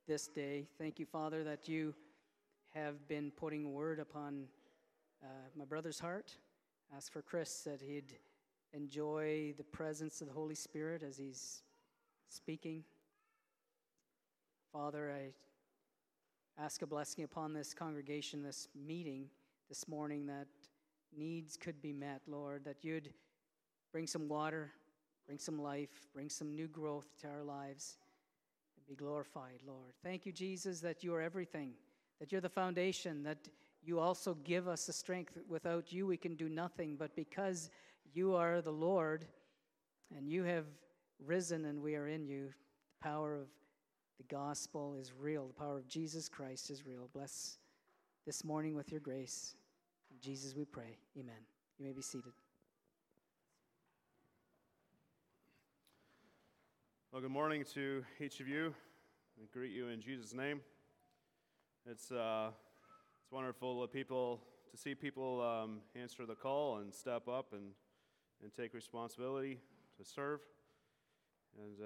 this day. Thank you, Father, that you have been putting word upon my brother's heart. Ask for Chris that he'd enjoy the presence of the Holy Spirit as he's speaking. Father, I ask a blessing upon this congregation, this meeting this morning, that needs could be met, Lord, that you'd bring some water, bring some life, bring some new growth to our lives, and be glorified, Lord. Thank you, Jesus, that you are everything, that you're the foundation, that you also give us the strength. Without you, we can do nothing, but because you are the Lord, and you have risen and we are in you, the power of the gospel is real. The power of Jesus Christ is real. Bless this morning with your grace. In Jesus we pray. Amen. You may be seated. Well, good morning to each of you. I greet you in Jesus' name. It's wonderful to see people answer the call and step up and take responsibility to serve. And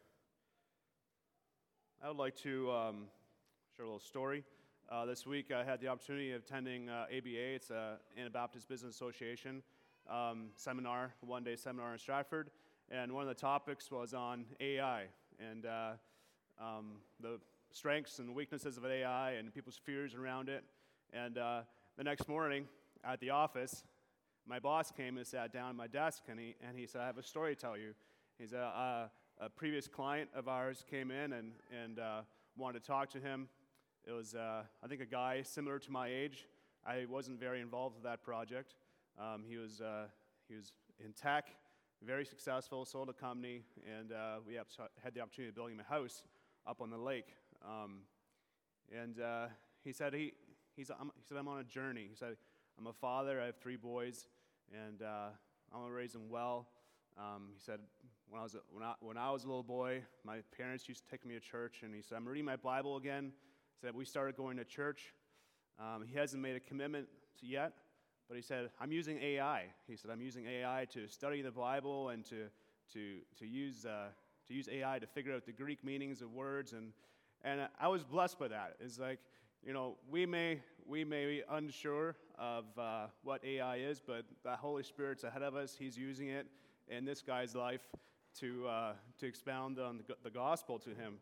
I would like to share a little story. This week I had the opportunity of attending ABA. It's Anabaptist Business Association seminar, one-day seminar in Stratford. And one of the topics was on AI and the strengths and weaknesses of AI and people's fears around it. And the next morning at the office, my boss came and sat down at my desk, and he said, "I have a story to tell you." He said, a previous client of ours came in and wanted to talk to him. It was, I think, a guy similar to my age. I wasn't very involved with that project. He was in tech, very successful, sold a company, and we had the opportunity of building him a house up on the lake. He said, "I'm on a journey." He said, "I'm a father. I have 3 boys, and I'm gonna raise them well." He said, when I was a little boy, my parents used to take me to church, and he said, "I'm reading my Bible again." He said, "We started going to church." He hasn't made a commitment yet, but he said, "I'm using AI." He said, "I'm using AI to study the Bible and to use AI to figure out the Greek meanings of words." And I was blessed by that. It's like, we may be unsure of what AI is, but the Holy Spirit's ahead of us. He's using it in this guy's life to expound on the gospel to him.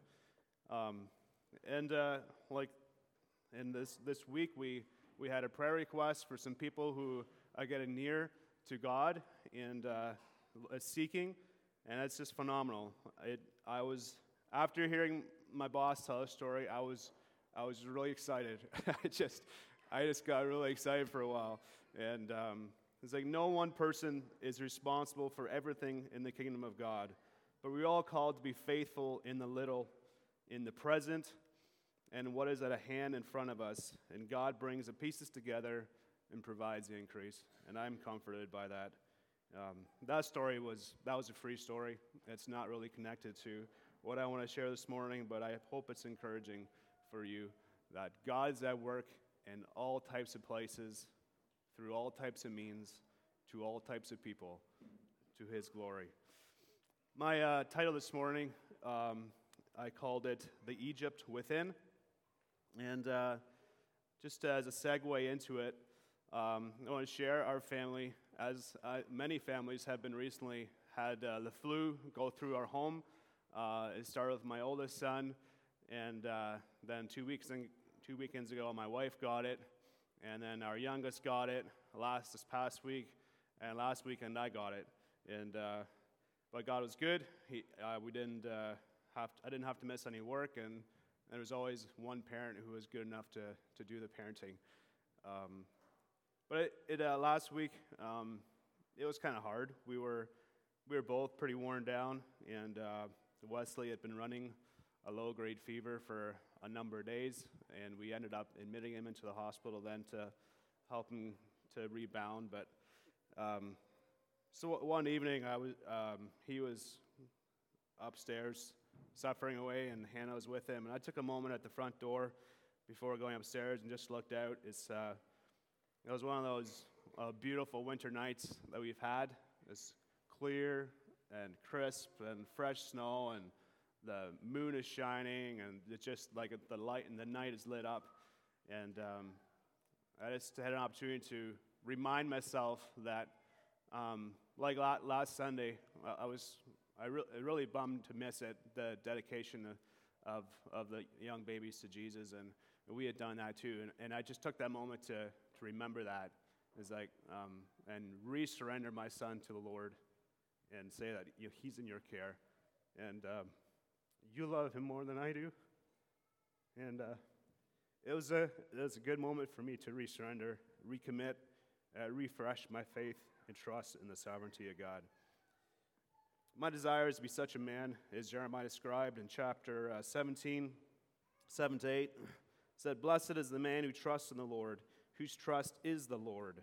In this week, we had a prayer request for some people who are getting near to God and seeking, and it's just phenomenal. After hearing my boss tell a story, I was really excited. I just got really excited for a while, and it's like no one person is responsible for everything in the kingdom of God, but we're all called to be faithful in the little, in the present, and what is at a hand in front of us. And God brings the pieces together and provides the increase, and I'm comforted by that. That was a free story. It's not really connected to what I want to share this morning, but I hope it's encouraging for you that God's at work in all types of places, through all types of means, to all types of people, to His glory. My title this morning, I called it The Egypt Within. And just as a segue into it, I want to share our family, as many families have been recently, had the flu go through our home. It started with my oldest son, and then 2 weekends ago, my wife got it. And then our youngest got it this past week, and last weekend I got it. And but God was good. I didn't have to miss any work, and there was always one parent who was good enough to do the parenting. But last week it was kind of hard. We were both pretty worn down, and Wesley had been running a low-grade fever for a number of days, and we ended up admitting him into the hospital then to help him to rebound. But so one evening, he was upstairs suffering away, and Hannah was with him, and I took a moment at the front door before going upstairs and just looked out. It was one of those beautiful winter nights that we've had. It's clear and crisp and fresh snow, and the moon is shining, and it's just like the light and the night is lit up. And I just had an opportunity to remind myself that, like last Sunday, I really bummed to miss it, the dedication of the young babies to Jesus, and we had done that too. And I just took that moment to remember that, is like, and re-surrender my son to the Lord, and say that he's in your care, and you love him more than I do. And it was a good moment for me to re-surrender, recommit, refresh my faith and trust in the sovereignty of God. My desire is to be such a man, as Jeremiah described in chapter 17, 7-8. It said, "Blessed is the man who trusts in the Lord, whose trust is the Lord."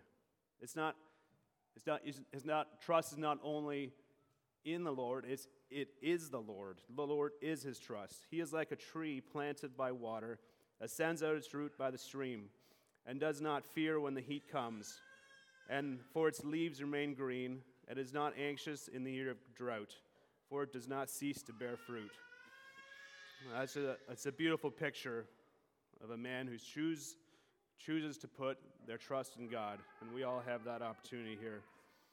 Trust is not only in the Lord, it is the Lord. The Lord is his trust. He is like a tree planted by water that sends out its root by the stream and does not fear when the heat comes, and for its leaves remain green, and is not anxious in the year of drought, for it does not cease to bear fruit. That's a beautiful picture of a man who chooses to put their trust in God, and we all have that opportunity here.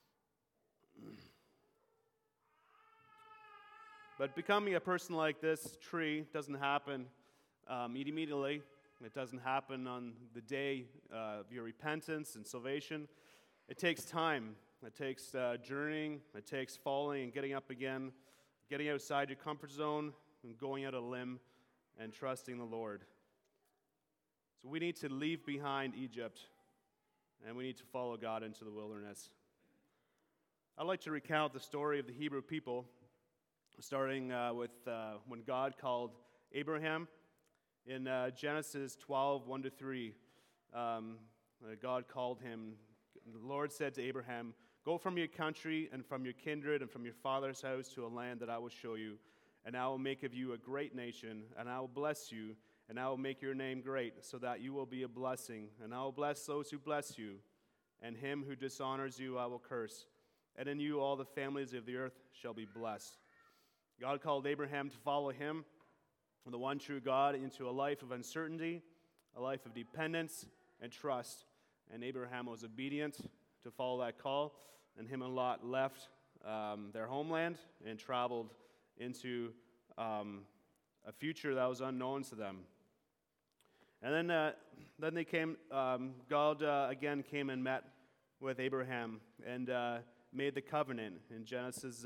But becoming a person like this tree doesn't happen immediately. It doesn't happen on the day of your repentance and salvation. It takes time. It takes journeying. It takes falling and getting up again, getting outside your comfort zone and going out on a limb and trusting the Lord. So we need to leave behind Egypt, and we need to follow God into the wilderness. I'd like to recount the story of the Hebrew people, starting with when God called Abraham in Genesis 12, 1-3. God called him. The Lord said to Abraham, "Go from your country and from your kindred and from your father's house to a land that I will show you, and I will make of you a great nation, and I will bless you, and I will make your name great, so that you will be a blessing. And I will bless those who bless you, and him who dishonors you I will curse. And in you all the families of the earth shall be blessed." God called Abraham to follow him, the one true God, into a life of uncertainty, a life of dependence and trust. And Abraham was obedient to follow that call, and him and Lot left their homeland and traveled into a future that was unknown to them. And then they came. God again came and met with Abraham and made the covenant in Genesis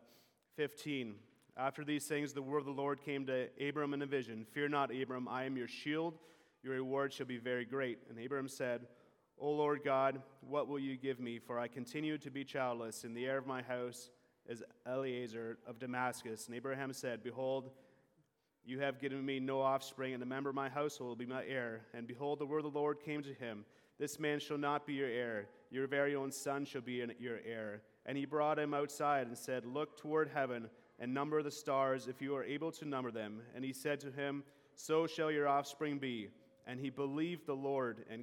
15. "After these things, the word of the Lord came to Abram in a vision. 'Fear not, Abram, I am your shield. Your reward shall be very great.' And Abram said, 'O Lord God, what will you give me? For I continue to be childless, and the heir of my house is Eliezer of Damascus.' And Abraham said, 'Behold, you have given me no offspring, and a member of my household will be my heir.' And behold, the word of the Lord came to him, 'This man shall not be your heir. Your very own son shall be your heir.' And he brought him outside and said, 'Look toward heaven and number the stars, if you are able to number them.' And he said to him, 'So shall your offspring be.' And he believed the Lord, and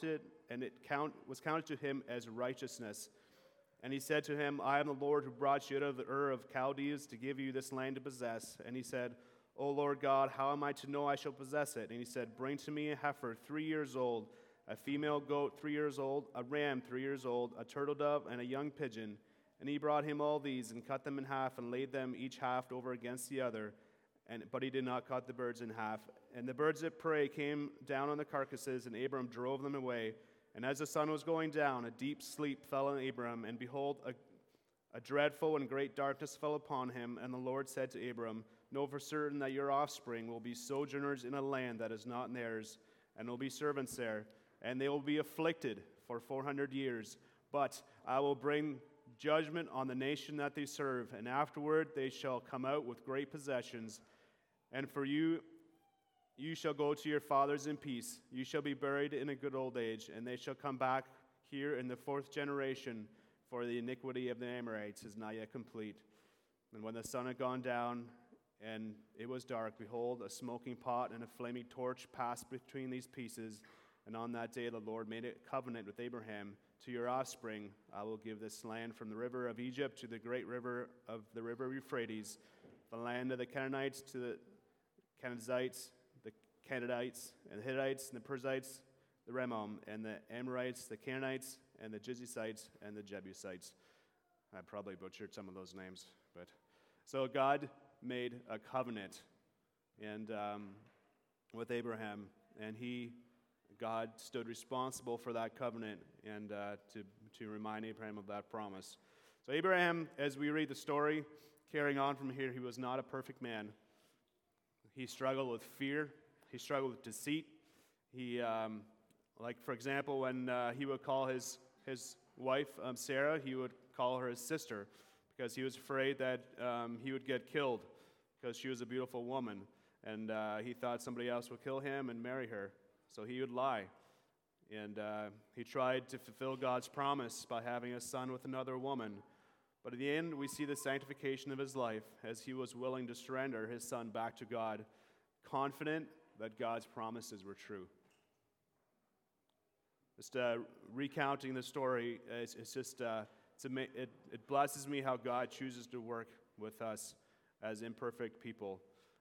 was counted to him as righteousness. And he said to him, 'I am the Lord who brought you out of the Ur of Chaldees to give you this land to possess.' And he said, 'O Lord God, how am I to know I shall possess it?' And he said, 'Bring to me a heifer 3 years old, a female goat 3 years old, a ram 3 years old, a turtle dove, and a young pigeon.' And he brought him all these, and cut them in half, and laid them each half over against the other. But he did not cut the birds in half. And the birds of prey came down on the carcasses, and Abram drove them away. And as the sun was going down, a deep sleep fell on Abram, and behold, a dreadful and great darkness fell upon him. And the Lord said to Abram, 'Know for certain that your offspring will be sojourners in a land that is not theirs, and will be servants there. And they will be afflicted for 400 years. But I will bring judgment on the nation that they serve, and afterward they shall come out with great possessions. And for you shall go to your fathers in peace. You shall be buried in a good old age, and they shall come back here in the 4th generation, for the iniquity of the Amorites is not yet complete.' And when the sun had gone down, and it was dark, behold, a smoking pot and a flaming torch passed between these pieces. And on that day the Lord made a covenant with Abraham. 'To your offspring I will give this land from the river of Egypt to the great river of the river Euphrates, the land of the Canaanites to the Kenizzites, the Canaanites, and the Hittites, and the Perizzites, the Remam, and the Amorites, the Canaanites, and the Jebusites, and the Jebusites. I probably butchered some of those names, but so God made a covenant, and with Abraham, and God stood responsible for that covenant, and to remind Abraham of that promise. So Abraham, as we read the story, carrying on from here, he was not a perfect man. He struggled with fear. He struggled with deceit. He, like for example, when he would call his wife Sarah, he would call her his sister because he was afraid that he would get killed because she was a beautiful woman, and he thought somebody else would kill him and marry her. So he would lie, and he tried to fulfill God's promise by having a son with another woman. But at the end, we see the sanctification of his life as he was willing to surrender his son back to God, confident that God's promises were true. Just recounting the story, it blesses me how God chooses to work with us as imperfect people.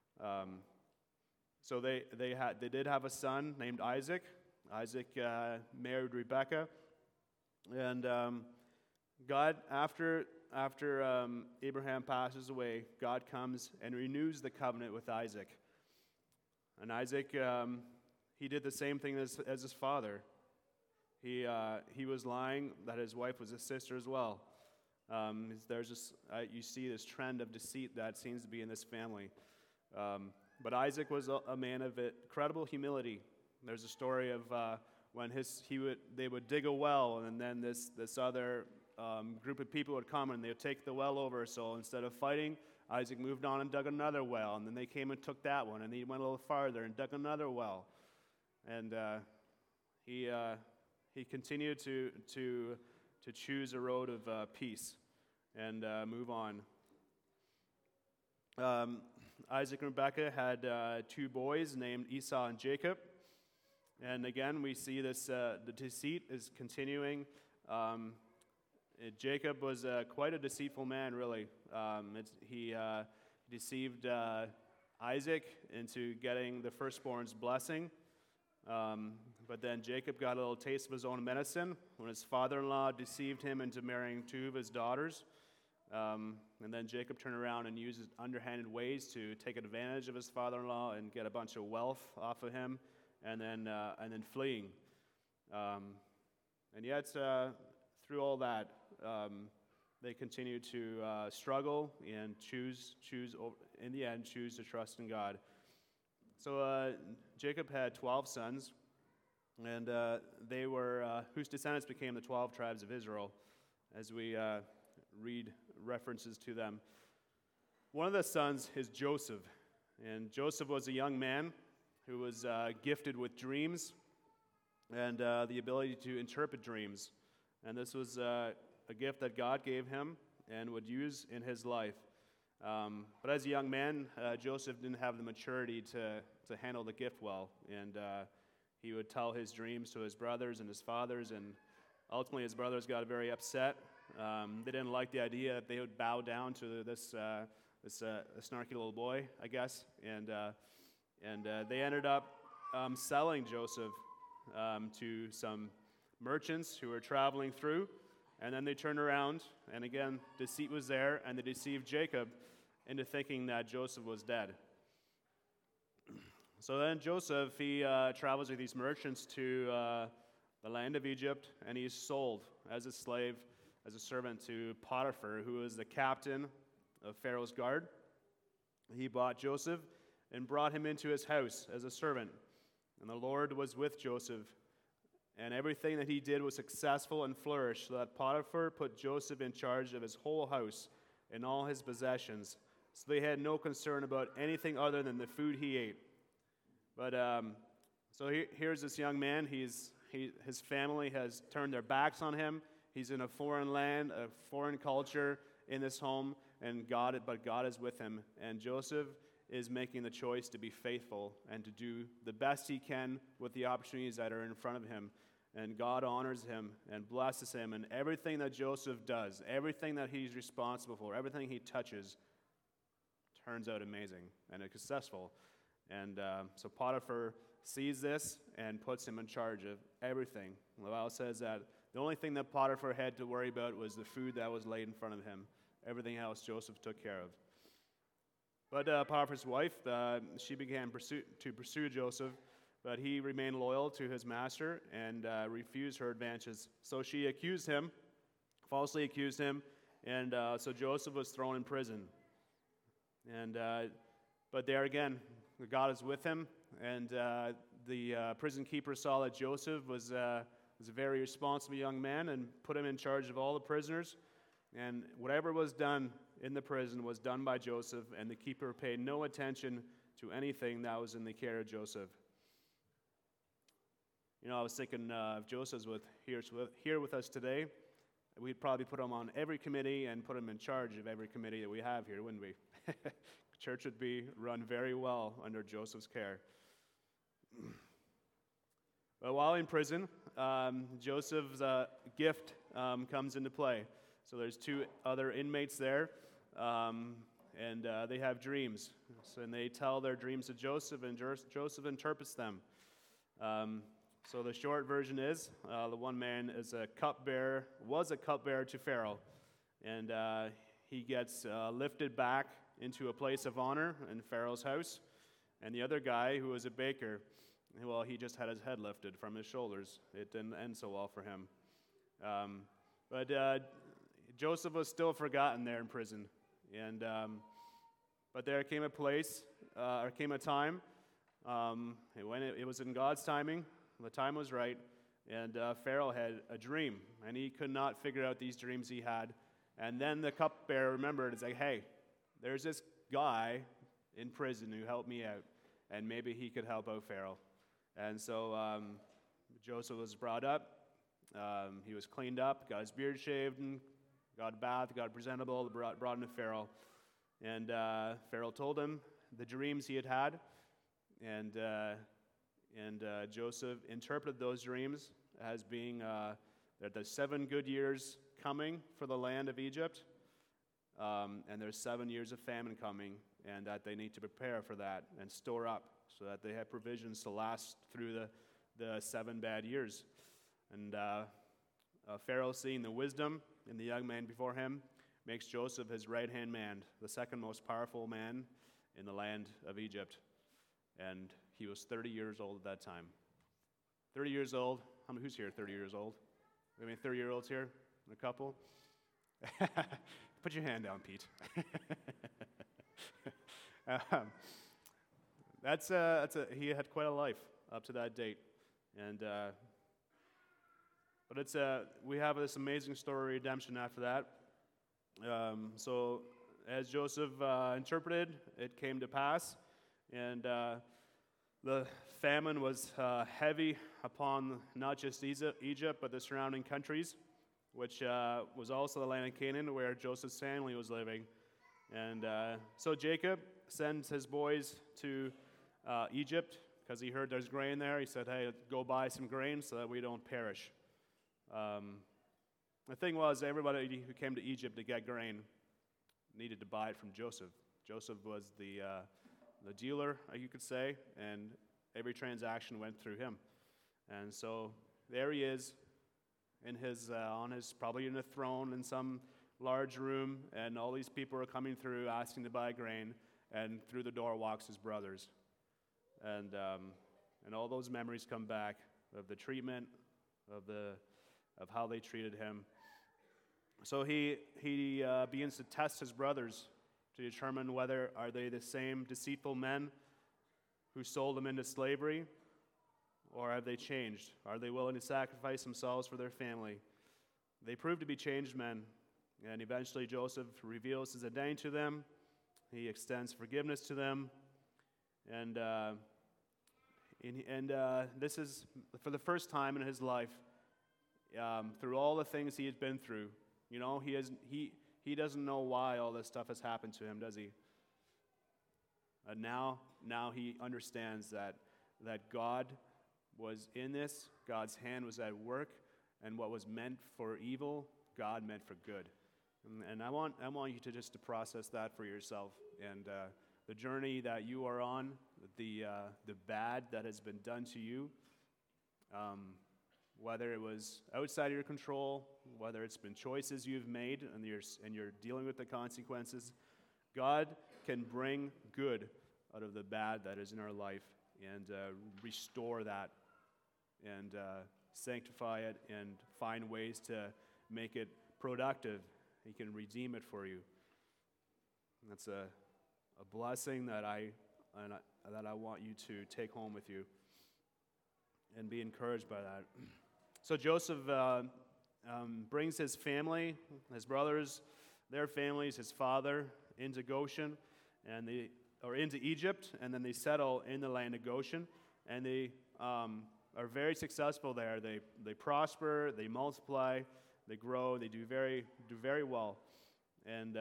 So they did have a son named Isaac. Isaac married Rebekah, and God, after Abraham passes away, God comes and renews the covenant with Isaac. And Isaac, he did the same thing as his father. He was lying that his wife was his sister as well. There's just you see this trend of deceit that seems to be in this family. But Isaac was a man of incredible humility. There's a story of when they would dig a well, and then this other group of people would come and they would take the well over. So instead of fighting, Isaac moved on and dug another well, and then they came and took that one, and he went a little farther and dug another well, and he continued to choose a road of peace and move on. Isaac and Rebekah had 2 boys named Esau and Jacob, and again we see this the deceit is continuing. Jacob was quite a deceitful man, really. He deceived Isaac into getting the firstborn's blessing. But then Jacob got a little taste of his own medicine when his father-in-law deceived him into marrying 2 of his daughters. And then Jacob turned around and used underhanded ways to take advantage of his father-in-law and get a bunch of wealth off of him, and then fleeing. And yet, through all that, they continue to struggle and choose in the end choose to trust in God. So Jacob had 12 sons, and they were whose descendants became the 12 tribes of Israel, as we read references to them. One of the sons is Joseph, and Joseph was a young man who was gifted with dreams and the ability to interpret dreams, and this was a gift that God gave him and would use in his life. But as a young man, Joseph didn't have the maturity to handle the gift well, and he would tell his dreams to his brothers and his fathers, and ultimately his brothers got very upset. They didn't like the idea that they would bow down to this snarky little boy, I guess, and they ended up selling Joseph to some merchants who were traveling through, and then they turned around, and again, deceit was there, and they deceived Jacob into thinking that Joseph was dead. So then Joseph, he travels with these merchants to the land of Egypt, and he's sold as a slave, as a servant to Potiphar, who was the captain of Pharaoh's guard. He bought Joseph and brought him into his house as a servant. And the Lord was with Joseph, and everything that he did was successful and flourished, so that Potiphar put Joseph in charge of his whole house and all his possessions. So they had no concern about anything other than the food he ate. But so here's this young man. His family has turned their backs on him. He's in a foreign land, a foreign culture in this home, but God is with him. And Joseph is making the choice to be faithful and to do the best he can with the opportunities that are in front of him. And God honors him and blesses him. And everything that Joseph does, everything that he's responsible for, everything he touches, turns out amazing and it's successful. And so Potiphar sees this and puts him in charge of everything. The Bible says that the only thing that Potiphar had to worry about was the food that was laid in front of him. Everything else Joseph took care of. But Potiphar's wife, she began to pursue Joseph, but he remained loyal to his master and refused her advances. So she falsely accused him, and so Joseph was thrown in prison. And but there again, God is with him, and the prison keeper saw that Joseph was a very responsible young man and put him in charge of all the prisoners. And whatever was done in the prison was done by Joseph, and the keeper paid no attention to anything that was in the care of Joseph. You know, I was thinking if Joseph was here with us today, we'd probably put him on every committee and put him in charge of every committee that we have here, wouldn't we? Church would be run very well under Joseph's care. But while in prison, Joseph's gift comes into play. So there's two other inmates there, and they have dreams. And they tell their dreams to Joseph, and Joseph interprets them. So the short version is, the one man was a cupbearer to Pharaoh, and he gets lifted back into a place of honor in Pharaoh's house. And the other guy, who was a baker, well, he just had his head lifted from his shoulders. It didn't end so well for him. But Joseph was still forgotten there in prison. And but there came a time, when it was in God's timing, the time was right, and Pharaoh had a dream, and he could not figure out these dreams he had. And then the cupbearer remembered, it's like, hey, there's this guy in prison who helped me out, and maybe he could help out Pharaoh. And so Joseph was brought up, he was cleaned up, got his beard shaved, and got a bath, got presentable, brought him to Pharaoh. And Pharaoh told him the dreams he had, and Joseph interpreted those dreams as being that there's 7 good years coming for the land of Egypt, and there's 7 years of famine coming, and that they need to prepare for that and store up so that they have provisions to last through the 7 bad years. And Pharaoh, seeing the wisdom in the young man before him, makes Joseph his right-hand man, the second most powerful man in the land of Egypt. And he was 30 years old at that time. 30 years old. Who's here 30 years old? We have any 30-year-olds here? A couple? Put your hand down, Pete. He had quite a life up to that date. And but we have this amazing story of redemption after that. So as Joseph interpreted, it came to pass, and the famine was heavy upon not just Egypt, but the surrounding countries, which was also the land of Canaan, where Joseph's family was living. And so Jacob sends his boys to Egypt because he heard there's grain there. He said, hey, go buy some grain so that we don't perish. The thing was, everybody who came to Egypt to get grain needed to buy it from Joseph. Joseph was the dealer, you could say, and every transaction went through him. And so there he is, probably in a throne in some large room, and all these people are coming through asking to buy grain, and through the door walks his brothers, and all those memories come back of the treatment, of how they treated him. So he begins to test his brothers to determine whether are they the same deceitful men who sold him into slavery, or have they changed? Are they willing to sacrifice themselves for their family? They prove to be changed men, and eventually Joseph reveals his identity to them. He extends forgiveness to them, and this is for the first time in his life. Through all the things he had been through, you know, he doesn't know why all this stuff has happened to him, does he? Now he understands that God was in this, God's hand was at work, and what was meant for evil, God meant for good. And I want you to just to process that for yourself, and the journey that you are on, the bad that has been done to you, whether it was outside of your control, whether it's been choices you've made and you're dealing with the consequences. God can bring good out of the bad that is in our life and restore that and sanctify it and find ways to make it productive. He can redeem it for you. And that's a blessing that I want you to take home with you and be encouraged by that. So Joseph brings his family, his brothers, their families, his father into Goshen, or into Egypt, and then they settle in the land of Goshen, and they are very successful there. They prosper, they multiply, they grow, they do very well. And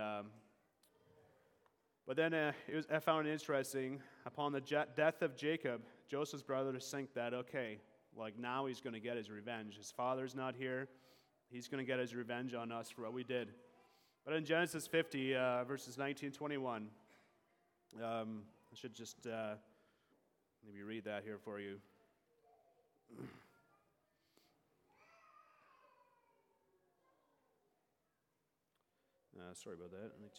but then I found it interesting. Upon the death of Jacob, Joseph's brothers think that, okay, like now he's going to get his revenge. His father's not here. He's going to get his revenge on us for what we did. But in Genesis 50, verses 19 and 21, I should just maybe read that here for you. Sorry about that. 19.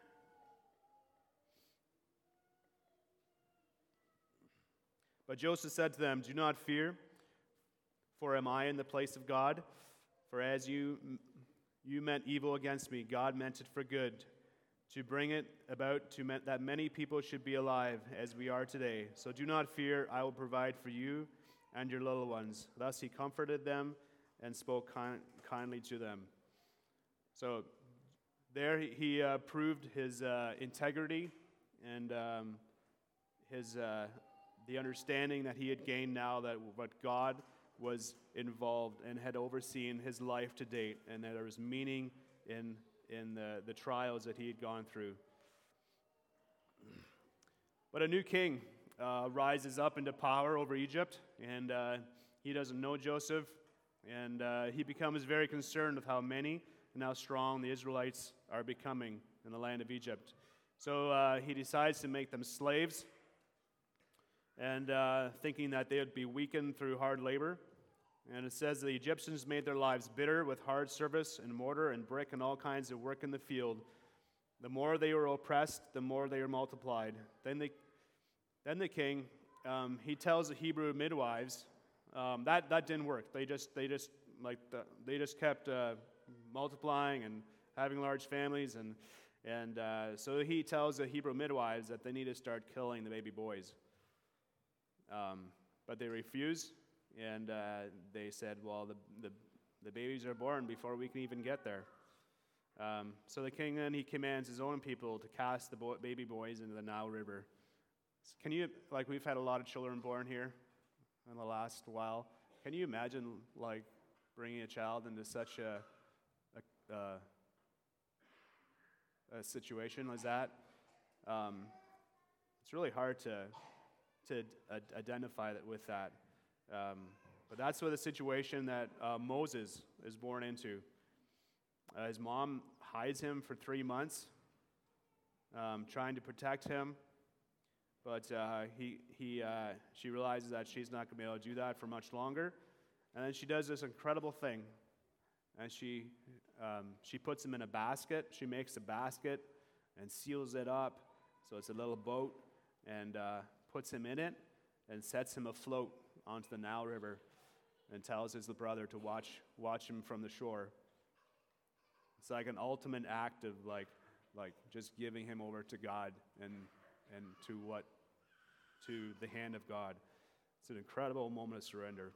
But Joseph said to them, "Do not fear, for am I in the place of God? For as you meant evil against me, God meant it for good, to bring it about that many people should be alive, as we are today. So do not fear, I will provide for you and your little ones." Thus he comforted them and spoke kindly to them. So there he proved his integrity and the understanding that he had gained now that what God was involved and had overseen his life to date, and that there was meaning in the trials that he had gone through. But a new king rises up into power over Egypt, and he doesn't know Joseph, and he becomes very concerned with how many and how strong the Israelites are becoming in the land of Egypt. So he decides to make them slaves, and thinking that they would be weakened through hard labor. And it says the Egyptians made their lives bitter with hard service and mortar and brick and all kinds of work in the field. The more they were oppressed, the more they were multiplied. Then the king, he tells the Hebrew midwives that didn't work. They just kept multiplying and having large families, and so he tells the Hebrew midwives that they need to start killing the baby boys. But they refuse, and they said, well, the babies are born before we can even get there. So the king then, he commands his own people to cast the baby boys into the Nile River. Can you, like, we've had a lot of children born here in the last while. Can you imagine, like, bringing a child into such a situation as that? It's really hard to identify that with that. But that's what the situation that Moses is born into. His mom hides him for 3 months, trying to protect him. But she realizes that she's not going to be able to do that for much longer. And then she does this incredible thing. And she puts him in a basket. She makes a basket and seals it up. So it's a little boat, and puts him in it and sets him afloat onto the Nile River and tells his brother to watch him from the shore. It's like an ultimate act of like just giving him over to God and to the hand of God. It's an incredible moment of surrender.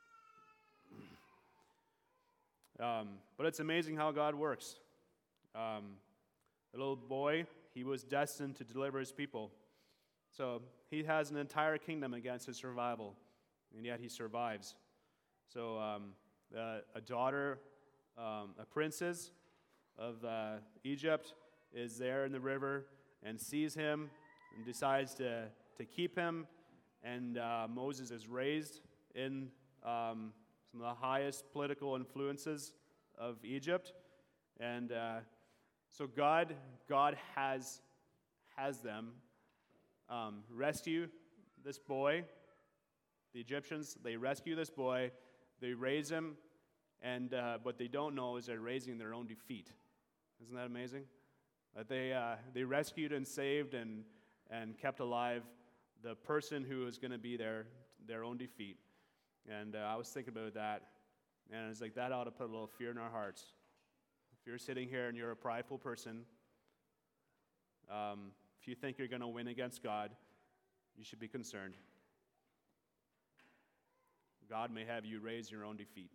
But it's amazing how God works. The little boy, he was destined to deliver his people. So he has an entire kingdom against his survival, and yet he survives. So a daughter, a princess of Egypt, is there in the river and sees him and decides to keep him. And Moses is raised in some of the highest political influences of Egypt. And So God has them rescue this boy. The Egyptians, they rescue this boy, they raise him, and what they don't know is they're raising their own defeat. Isn't that amazing? That they rescued and saved and kept alive the person who is going to be their own defeat. And I was thinking about that, and it's like that ought to put a little fear in our hearts. If you're sitting here and you're a prideful person, if you think you're going to win against God, you should be concerned. God may have you raise your own defeat.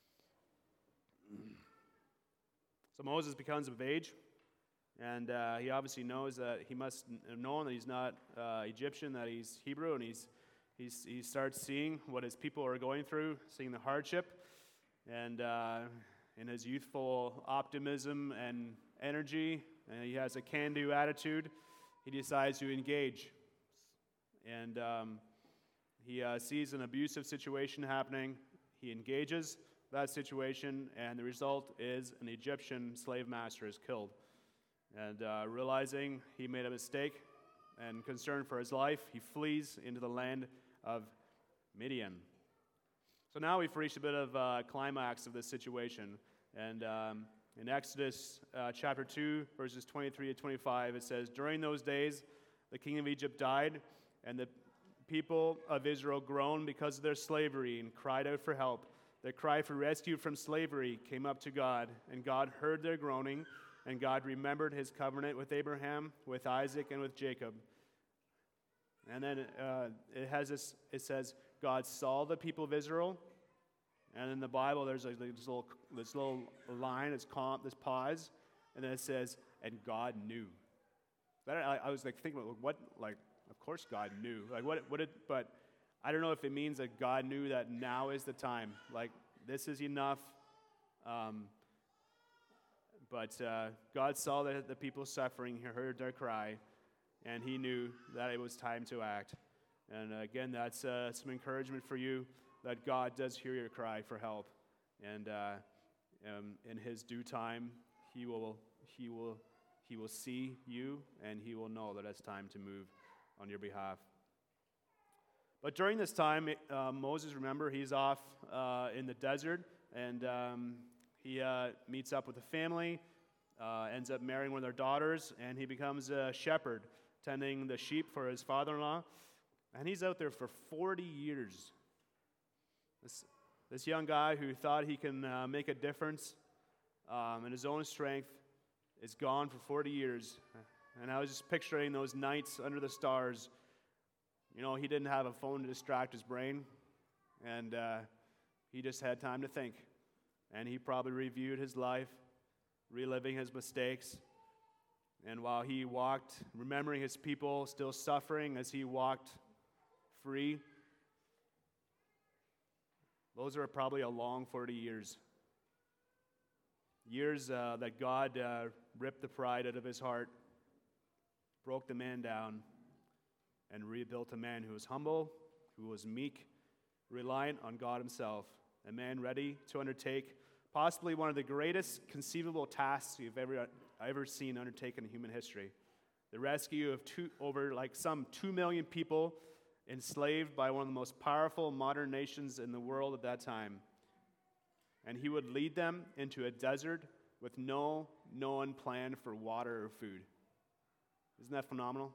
So Moses becomes of age, and he obviously knows that he must have known that he's not Egyptian, that he's Hebrew, and he starts seeing what his people are going through, seeing the hardship, and in his youthful optimism and energy, and he has a can-do attitude, he decides to engage. And he sees an abusive situation happening. He engages that situation, and the result is an Egyptian slave master is killed. And realizing he made a mistake and concerned for his life, he flees into the land of Midian. So now we've reached a bit of a climax of this situation. And in Exodus chapter 2, verses 23 to 25, it says, "During those days, the king of Egypt died, and the people of Israel groaned because of their slavery and cried out for help. Their cry for rescue from slavery came up to God, and God heard their groaning, and God remembered his covenant with Abraham, with Isaac, and with Jacob." And then it says, God saw the people of Israel. And in the Bible, there's like this little line, this pause, and then it says, and God knew. I was like thinking about what, like, of course God knew. Like but I don't know if it means that God knew that now is the time. Like, this is enough. But God saw the people suffering. He heard their cry, and he knew that it was time to act. And again, that's some encouragement for you, that God does hear your cry for help. And in his due time, he will see you, and he will know that it's time to move on your behalf. But during this time, Moses, remember, he's off in the desert, and he meets up with a family, ends up marrying one of their daughters, and he becomes a shepherd, tending the sheep for his father-in-law. And he's out there for 40 years. This young guy who thought he can make a difference in his own strength is gone for 40 years. And I was just picturing those nights under the stars. You know, he didn't have a phone to distract his brain, and he just had time to think. And he probably reviewed his life, reliving his mistakes. And while he walked, remembering his people still suffering as he walked free, those are probably a long 40 years. Years that God ripped the pride out of his heart, broke the man down, and rebuilt a man who was humble, who was meek, reliant on God himself, a man ready to undertake possibly one of the greatest conceivable tasks you've ever seen undertaken in human history. The rescue of some 2 million people enslaved by one of the most powerful modern nations in the world at that time. And he would lead them into a desert with no known plan for water or food. Isn't that phenomenal?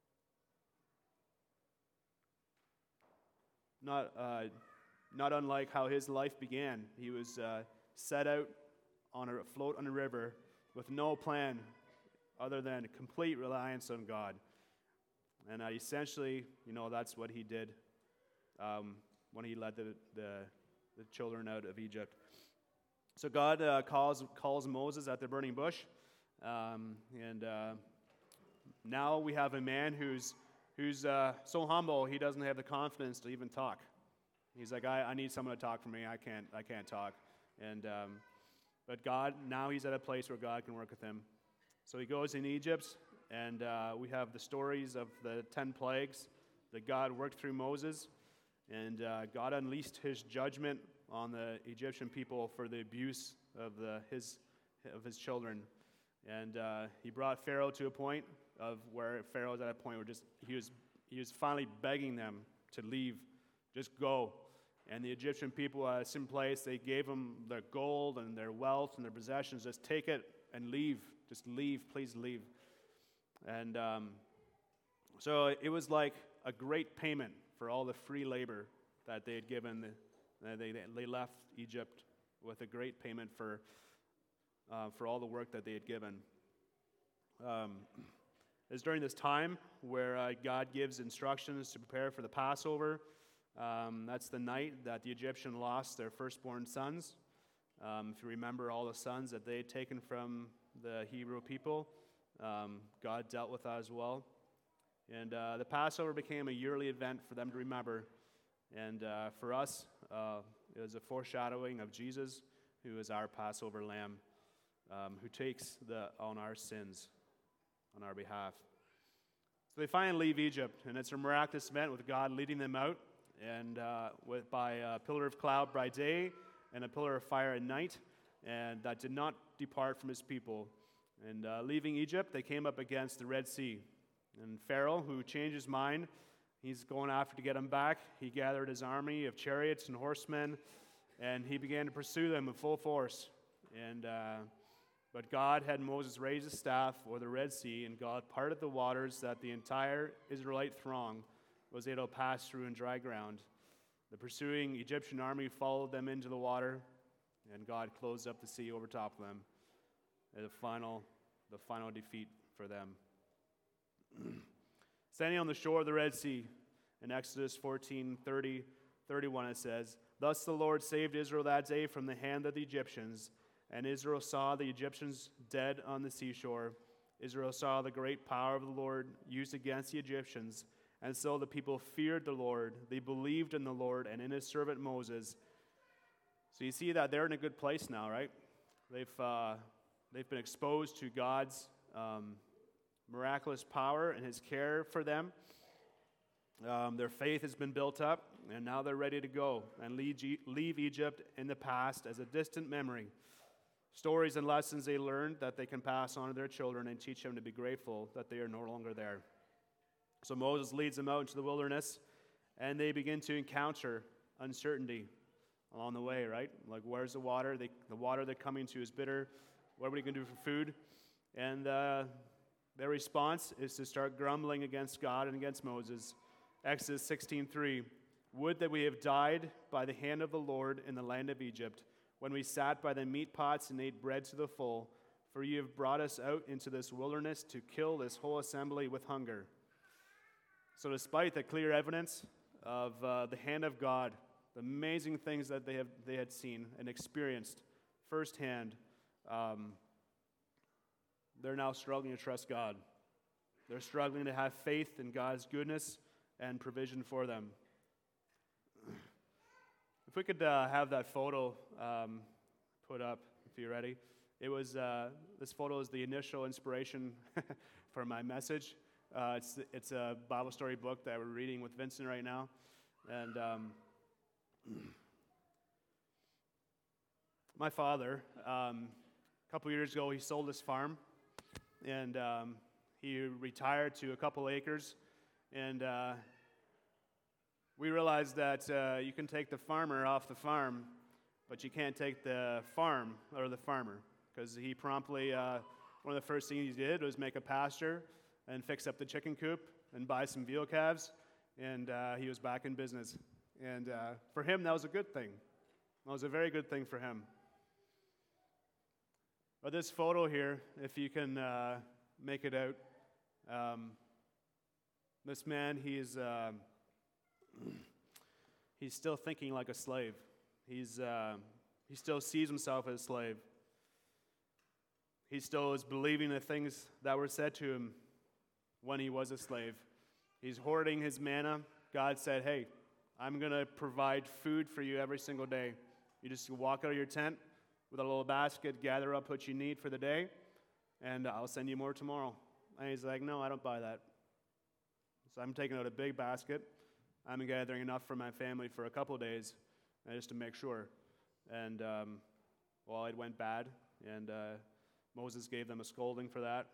Not unlike how his life began. He was set out on a float on a river with no plan other than complete reliance on God. And essentially, that's what he did when he led the children out of Egypt. So God calls Moses at the burning bush, and now we have a man who's so humble he doesn't have the confidence to even talk. He's like, I need someone to talk for me. I can't talk. And but God, now he's at a place where God can work with him. So he goes in Egypt, and we have the stories of the 10 plagues that God worked through Moses, and God unleashed his judgment on the Egyptian people for the abuse of his children. And he brought Pharaoh to a point of where Pharaoh was at a point where he was finally begging them to leave, just go. And the Egyptian people at some place, they gave him their gold and their wealth and their possessions. Just take it and leave. Just leave, please leave. And so it was like a great payment for all the free labor that they had given. They left Egypt with a great payment for all the work that they had given. It's during this time where God gives instructions to prepare for the Passover. That's the night that the Egyptians lost their firstborn sons. If you remember all the sons that they had taken from the Hebrew people, God dealt with that as well. And the Passover became a yearly event for them to remember. And for us, it was a foreshadowing of Jesus, who is our Passover lamb, who takes on our sins on our behalf. So they finally leave Egypt, and it's a miraculous event with God leading them out, and by a pillar of cloud by day and a pillar of fire at night, and that did not depart from his people. And leaving Egypt, they came up against the Red Sea. And Pharaoh, who changed his mind, he's going after to get them back. He gathered his army of chariots and horsemen, and he began to pursue them in full force. And but God had Moses raise his staff over the Red Sea, and God parted the waters that the entire Israelite throng was able to pass through in dry ground. The pursuing Egyptian army followed them into the water, and God closed up the sea over top of them. And the final defeat for them. Standing on the shore of the Red Sea, in Exodus 14:30-31, it says, "Thus the Lord saved Israel that day from the hand of the Egyptians, and Israel saw the Egyptians dead on the seashore. Israel saw the great power of the Lord used against the Egyptians, and so the people feared the Lord. They believed in the Lord and in his servant Moses." So you see that they're in a good place now, right? They've been exposed to God's miraculous power and his care for them. Their faith has been built up, and now they're ready to go and leave Egypt in the past as a distant memory. Stories and lessons they learned that they can pass on to their children and teach them to be grateful that they are no longer there. So Moses leads them out into the wilderness, and they begin to encounter uncertainty along the way, right? Like, where's the water? The water they're coming to is bitter. What are we going to do for food? And their response is to start grumbling against God and against Moses. Exodus 16:3, "Would that we have died by the hand of the Lord in the land of Egypt, when we sat by the meat pots and ate bread to the full, for you have brought us out into this wilderness to kill this whole assembly with hunger." So despite the clear evidence of the hand of God, the amazing things that they had seen and experienced firsthand, they're now struggling to trust God. They're struggling to have faith in God's goodness and provision for them. If we could have that photo put up, if you're ready. This photo is the initial inspiration for my message. It's a Bible story book that we're reading with Vincent right now. And my father, a couple years ago, he sold his farm, and he retired to a couple acres, and we realized that you can take the farmer off the farm, but you can't take the farm or the farmer, because he promptly, one of the first things he did was make a pasture and fix up the chicken coop and buy some veal calves, and he was back in business. And for him, that was a good thing. That was a very good thing for him. But this photo here, if you can make it out, this man, he's still thinking like a slave. He still sees himself as a slave. He still is believing the things that were said to him when he was a slave. He's hoarding his manna. God said, "Hey, I'm going to provide food for you every single day. You just walk out of your tent with a little basket, gather up what you need for the day, and I'll send you more tomorrow." And he's like, "No, I don't buy that." So I'm taking out a big basket. I'm gathering enough for my family for a couple of days, just to make sure. And well, it went bad, and Moses gave them a scolding for that.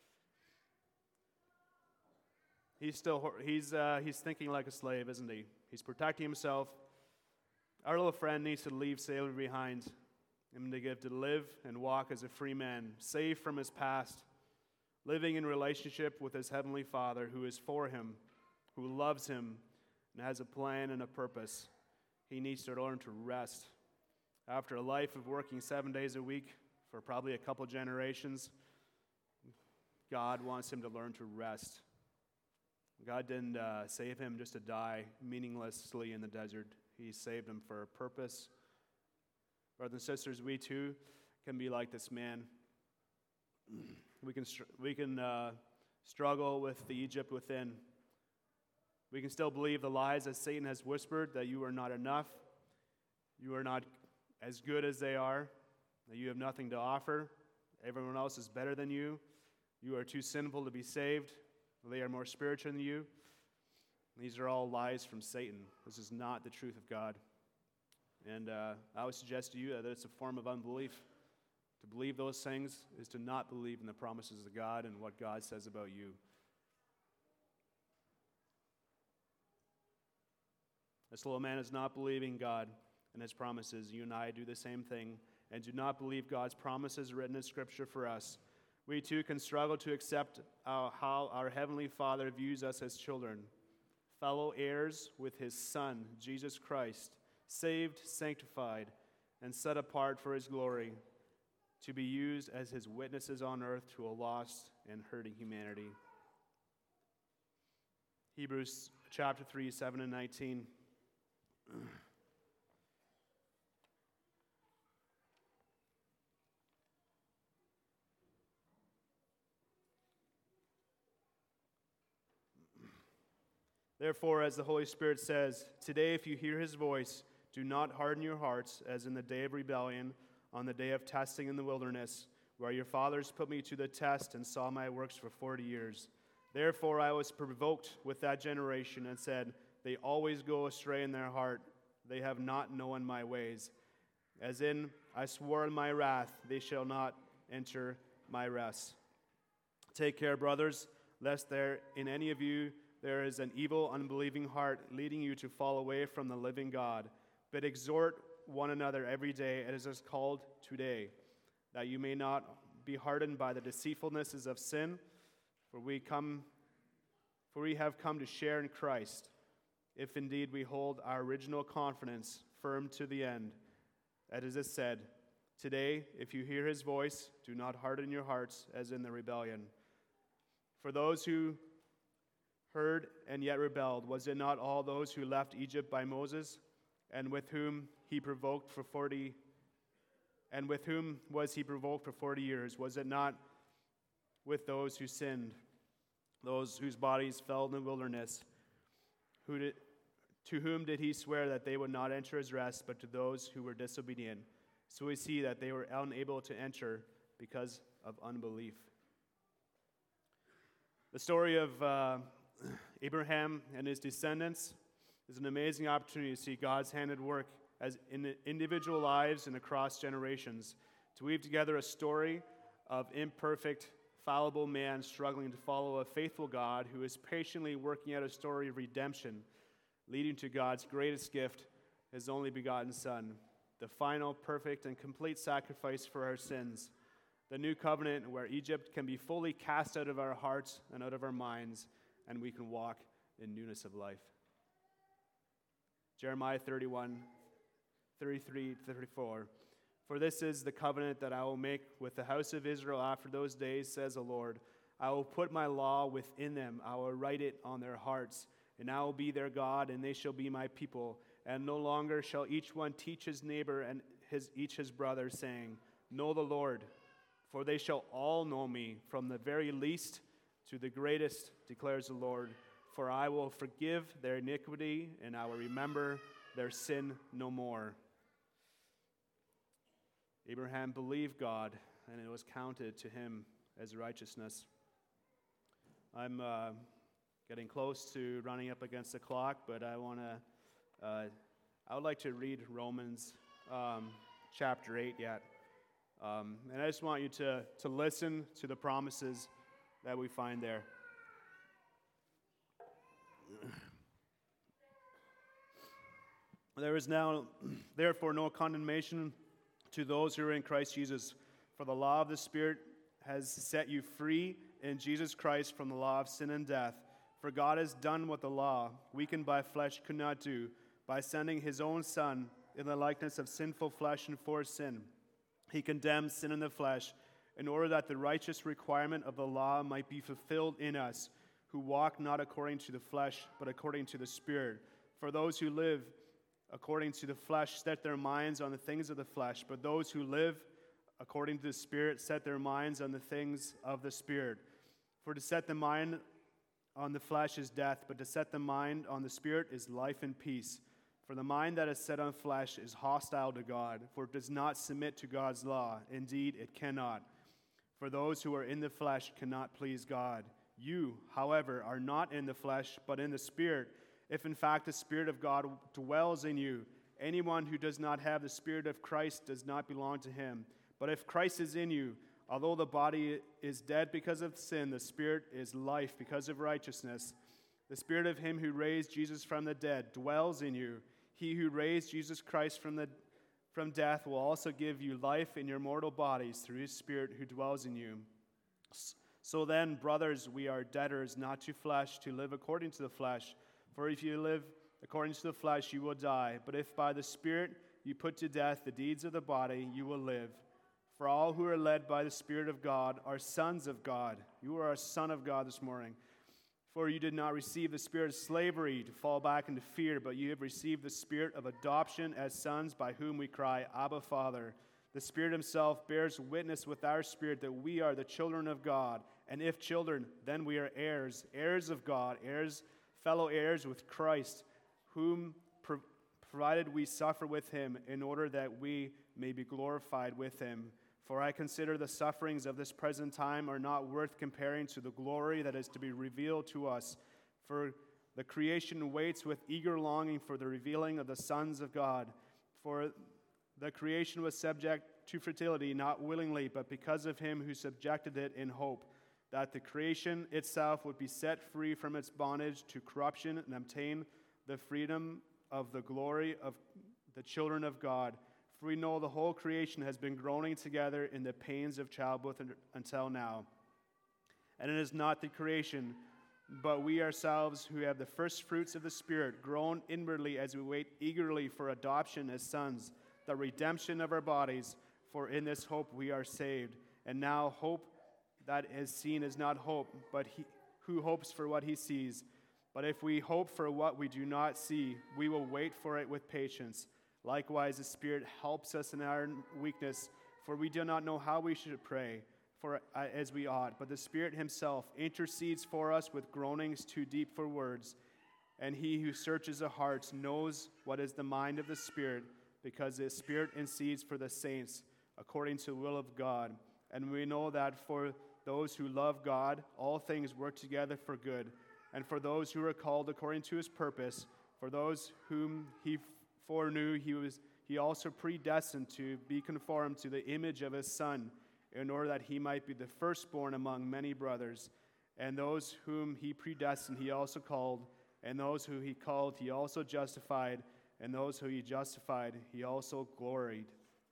He's thinking like a slave, isn't he? He's protecting himself. Our little friend needs to leave slavery behind and to live and walk as a free man, saved from his past, living in relationship with his heavenly Father who is for him, who loves him, and has a plan and a purpose. He needs to learn to rest. After a life of working 7 days a week for probably a couple generations, God wants him to learn to rest. God didn't save him just to die meaninglessly in the desert. He saved him for a purpose. Brothers and sisters, we too can be like this man. We can struggle with the Egypt within. We can still believe the lies that Satan has whispered, that you are not enough, you are not as good as they are, that you have nothing to offer, everyone else is better than you, you are too sinful to be saved, they are more spiritual than you. These are all lies from Satan. This is not the truth of God. And I would suggest to you that it's a form of unbelief. To believe those things is to not believe in the promises of God and what God says about you. This little man is not believing God and his promises. You and I do the same thing and do not believe God's promises written in Scripture for us. We too can struggle to accept how our Heavenly Father views us as children, fellow heirs with His Son, Jesus Christ, saved, sanctified, and set apart for His glory, to be used as His witnesses on earth to a lost and hurting humanity. Hebrews chapter 3, 7 and 19. Therefore, as the Holy Spirit says, today if you hear His voice, do not harden your hearts as in the day of rebellion, on the day of testing in the wilderness, where your fathers put me to the test and saw my works for 40 years. Therefore I was provoked with that generation and said, they always go astray in their heart. They have not known my ways. As in, I swore in my wrath, they shall not enter my rest. Take care, brothers, lest there in any of you there is an evil, unbelieving heart leading you to fall away from the living God. But exhort one another every day, as it is called today, that you may not be hardened by the deceitfulnesses of sin, for we have come to share in Christ, if indeed we hold our original confidence firm to the end. As is said, today, if you hear His voice, do not harden your hearts as in the rebellion. For those who heard and yet rebelled, was it not all those who left Egypt by Moses, and with whom he provoked for 40 years? Was it not with those who sinned, those whose bodies fell in the wilderness? To whom did he swear that they would not enter his rest, but to those who were disobedient? So we see that they were unable to enter because of unbelief. The story of Abraham and his descendants is an amazing opportunity to see God's hand at work as in individual lives and across generations, to weave together a story of imperfect, fallible man struggling to follow a faithful God who is patiently working out a story of redemption, leading to God's greatest gift, His only begotten Son, the final, perfect, and complete sacrifice for our sins, the new covenant where Egypt can be fully cast out of our hearts and out of our minds, and we can walk in newness of life. Jeremiah 31, 33-34. For this is the covenant that I will make with the house of Israel after those days, says the Lord. I will put my law within them. I will write it on their hearts, and I will be their God, and they shall be my people. And no longer shall each one teach his neighbor and each his brother, saying, know the Lord, for they shall all know me, from the very least to the greatest, declares the Lord. For I will forgive their iniquity, and I will remember their sin no more. Abraham believed God, and it was counted to him as righteousness. I'm getting close to running up against the clock, but I would like to read Romans chapter 8 yet. And I just want you to listen to the promises that we find there. There is now, therefore, no condemnation to those who are in Christ Jesus, for the law of the Spirit has set you free in Jesus Christ from the law of sin and death. For God has done what the law, weakened by flesh, could not do, by sending his own Son in the likeness of sinful flesh and for sin. He condemned sin in the flesh, in order that the righteous requirement of the law might be fulfilled in us, who walk not according to the flesh, but according to the Spirit. For those who live according to the flesh set their minds on the things of the flesh, but those who live according to the Spirit set their minds on the things of the Spirit. For to set the mind on the flesh is death, but to set the mind on the Spirit is life and peace. For the mind that is set on flesh is hostile to God, for it does not submit to God's law. Indeed, it cannot. For those who are in the flesh cannot please God. You, however, are not in the flesh, but in the Spirit, if in fact the Spirit of God dwells in you. Anyone who does not have the Spirit of Christ does not belong to him. But if Christ is in you, although the body is dead because of sin, the Spirit is life because of righteousness. The Spirit of him who raised Jesus from the dead dwells in you. He who raised Jesus Christ from death will also give you life in your mortal bodies through his Spirit who dwells in you. So then, brothers, we are debtors not to flesh, to live according to the flesh. For if you live according to the flesh, you will die. But if by the Spirit you put to death the deeds of the body, you will live. For all who are led by the Spirit of God are sons of God. You are a son of God this morning. For you did not receive the spirit of slavery to fall back into fear, but you have received the Spirit of adoption as sons, by whom we cry, Abba, Father. The Spirit himself bears witness with our spirit that we are the children of God. And if children, then we are heirs, heirs of God, heirs, fellow heirs with Christ, whom provided we suffer with him, in order that we may be glorified with him. For I consider the sufferings of this present time are not worth comparing to the glory that is to be revealed to us. For the creation waits with eager longing for the revealing of the sons of God. For the creation was subject to fertility, not willingly, but because of him who subjected it in hope, that the creation itself would be set free from its bondage to corruption and obtain the freedom of the glory of the children of God. For we know the whole creation has been groaning together in the pains of childbirth until now. And it is not the creation, but we ourselves who have the first fruits of the Spirit groan inwardly as we wait eagerly for adoption as sons, the redemption of our bodies. For in this hope we are saved. And now hope that is seen is not hope, but who hopes for what he sees. But if we hope for what we do not see, we will wait for it with patience. Likewise, the Spirit helps us in our weakness, for we do not know how we should pray as we ought. But the Spirit himself intercedes for us with groanings too deep for words. And he who searches the hearts knows what is the mind of the Spirit, because the Spirit intercedes for the saints according to the will of God. And we know that for those who love God, all things work together for good. And for those who are called according to his purpose, for those whom he foreknew, he also predestined to be conformed to the image of his Son, in order that he might be the firstborn among many brothers. And those whom he predestined, he also called. And those who he called, he also justified. And those who he justified, he also glorified.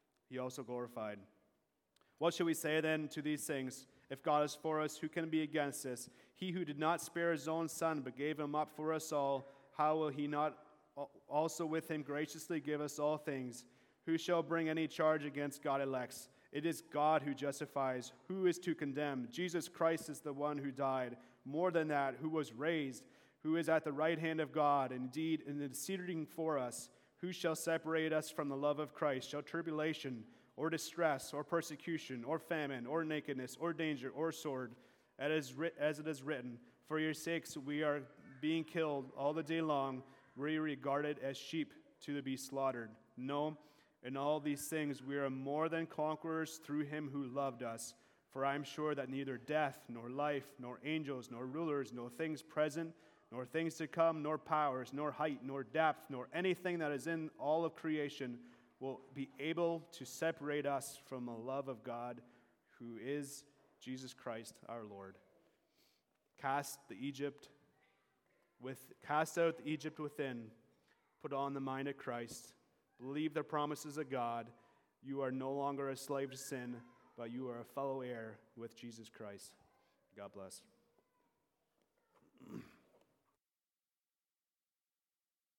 What shall we say then to these things? If God is for us, who can be against us? He who did not spare his own Son, but gave him up for us all, how will he not also with him graciously give us all things? Who shall bring any charge against God's elect? It is God who justifies. Who is to condemn? Jesus Christ is the one who died. More than that, who was raised, who is at the right hand of God, indeed interceding for us. Who shall separate us from the love of Christ? Shall tribulation, or distress, or persecution, or famine, or nakedness, or danger, or sword? As it is written, for your sakes we are being killed all the day long. We are regarded as sheep to be slaughtered. No, in all these things we are more than conquerors through him who loved us. For I am sure that neither death, nor life, nor angels, nor rulers, nor things present, nor things to come, nor powers, nor height, nor depth, nor anything that is in all of creation will be able to separate us from the love of God, who is Jesus Christ our Lord. Cast out the Egypt within. Put on the mind of Christ. Believe the promises of God. You are no longer a slave to sin, but you are a fellow heir with Jesus Christ. God bless.